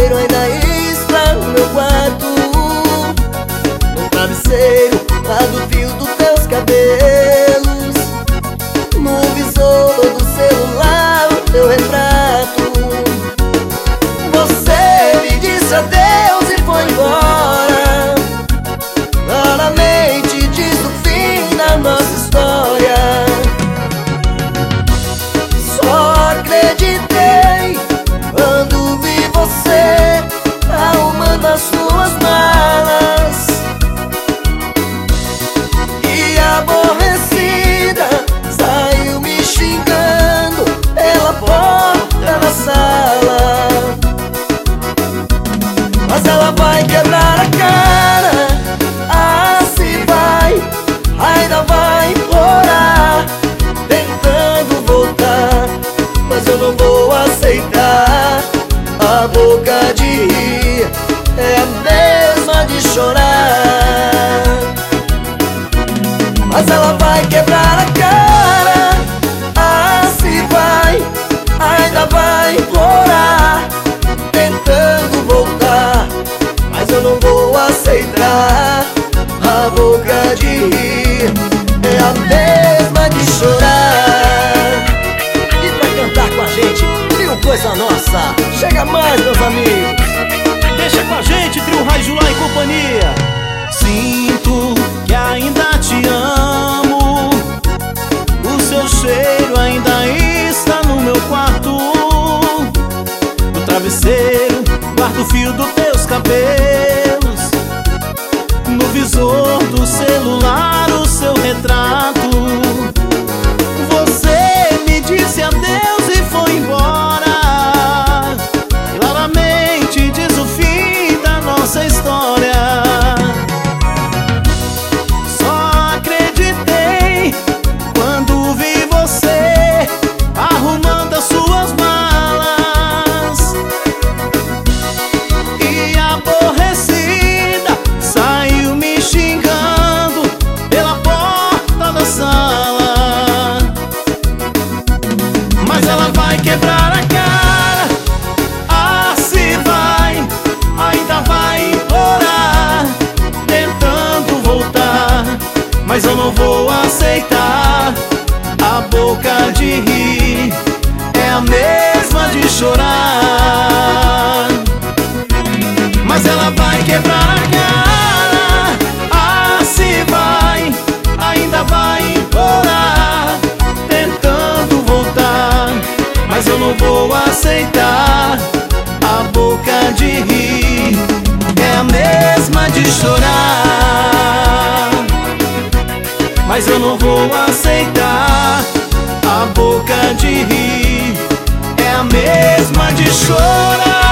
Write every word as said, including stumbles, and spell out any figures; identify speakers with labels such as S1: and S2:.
S1: cheiro ainda está no meu quarto, no travesseiro, lá do fio dos teus cabelos, no visor do celular, o teu retrato. Você me disse adeus e foi embora, claramente diz o fim da nossa história. Só acreditei quando vi você arrumando as suas malas, e aborrecida saiu me xingando pela porta da sala. Mas ela vai quebrar a cara, ah, se vai, ainda vai implorar, tentando voltar, mas eu não vou aceitar. A boca de rir é a mesma de chorar. Mas ela vai quebrar a cara, ah, se vai, ainda vai implorar, tentando voltar, mas eu não vou aceitar. A boca de rir é a mesma de chorar. E pra cantar com a gente, Trio Coisa Nossa, chega mais, meus amigos.
S2: Deixa com a gente, Trio Raijulá e companhia. Sinto que ainda te amo, o seu cheiro ainda está no meu quarto, no travesseiro, guardo o fio dos teus cabelos, no visor do celular o seu retrato. Você me disse adeus e foi embora, claramente diz o fim da nossa história. Só acreditei quando vi você arrumando as suas malas, e aborrecida saiu me xingando pela porta da sala. Mas ela vai quebrar a cara, ah, se vai, ainda vai implorar, tentando voltar, mas eu não vou aceitar. A boca de rir é a mesma de chorar. Mas ela vai quebrar a cara, ah, se vai, ainda vai implorar, tentando voltar, mas eu não vou aceitar. A boca de rir é a mesma de chorar, mas eu não vou aceitar. A boca de rir é a mesma de chorar.